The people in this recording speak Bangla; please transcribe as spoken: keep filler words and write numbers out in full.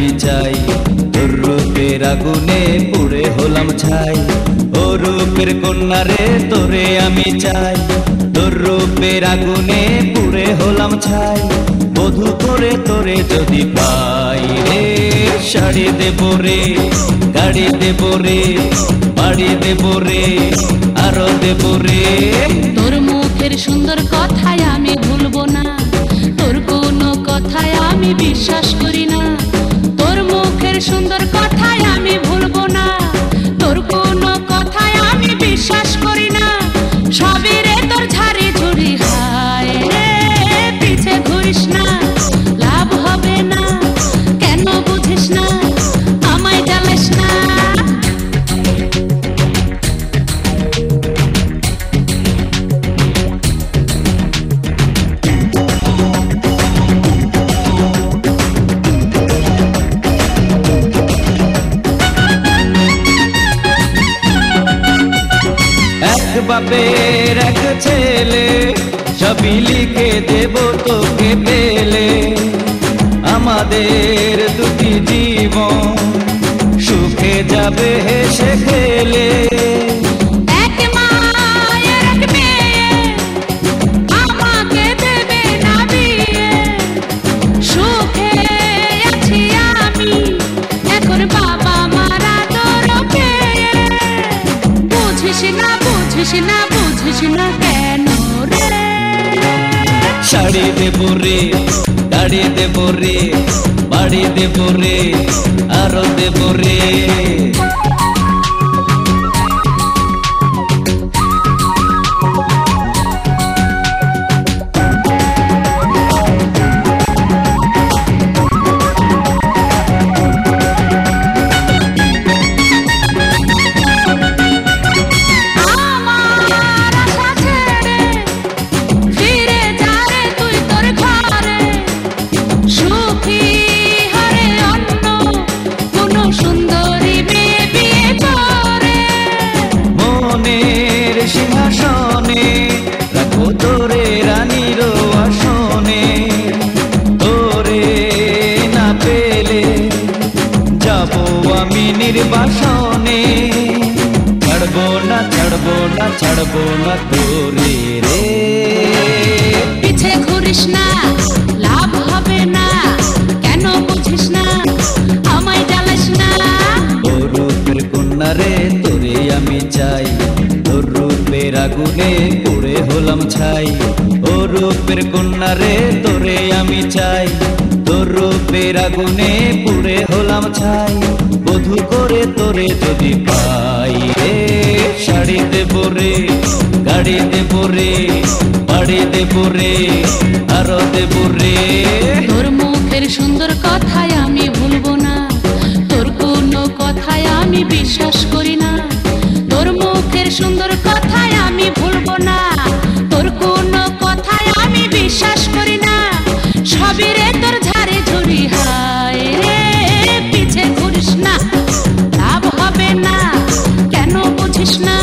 আমি চাই, তোর রূপের আগুনে পুড়ে হলাম ছাই। ও রূপের কন্যা রে তোরে আমি চাই, তোর রূপের আগুনে পুড়ে হলাম ছাই। বধূ করে তোরে যদি পাই রে, শাড়ি দেব রে, গাড়ি দেব রে, বাড়ি দেব রে, আরো দেব রে। তোর মুখের সুন্দর কথায় আমি ভুলবো না, তোর কোনো কথায় আমি বিশ্বাস করি না। তোর মুখের সুন্দর কথায় আমি ভুলবো না, তোর কোনো কথায় আমি বিশ্বাস করি না। সবই রে তোর ঝাড়ি ঝুড়ি, হায় রে পিছে ঘুরিস না, লাভ হবে না। কেন বুঝিস না, আমায় জ্বালিস না। এক বাপের এক ছেলে, সবই লিখে দেব তোকে পেলে। আমাদের দুটি জীবন সুখে যাবে হেসে খেলে। এক মায়ের এক মেয়ে আমাকে দেবে না বিয়ে, সুখে আছি আমি এখন বাবা মারা তোর পেয়ে। বুঝিস না বুঝিস না বুঝিস না কেন রে। শাড়ি দেব রে, গাড়ি দেব রে, বাড়ি দেব রে, আরো দেব রে। আমার আশা ছেড়ে ফিরে যা রে তুই তোর ঘরে, সুখী হরে অন্য কোনো সুন্দরী মেয়ে বিয়ে করে। মনের সিংহাসনে রাখো তোরে রানীর আসনে। তোরে না পেলে যাব আমি নির্বাসনে। ছাড়বো না ছাড়বো না ছাড়বো না তোরে রে। পিছে ঘুরিস না, লাভ হবে না। কেন বুঝিস না, আমায় জ্বালিস না। ও রূপের কন্যা রে তোরে আমি চাই, তোর রূপের আগুনে পুড়ে হলাম ছাই। ও রূপের কন্যা রে তোরে আমি চাই, তোর রূপের আগুনে পুড়ে হলাম ছাই। বধূ করে তোরে যদি পাই রে, শাড়ি দেব রে, গাড়ি দেব রে, বাড়ি দেব রে, আরো দেব রে। তোর মুখের সুন্দর কথায় আমি ভুলবো না, তোর কোনো কথায় আমি বিশ্বাস করি না। তোর মুখের সুন্দর কথায় আমি ভুলবো না, তোর কোনো কথায় আমি বিশ্বাস করি না। সবই রে তোর ঝাড়ি ঝুড়ি, হায় রে পিছে ঘুরিস না, লাভ হবে না। কেন বুঝিস না,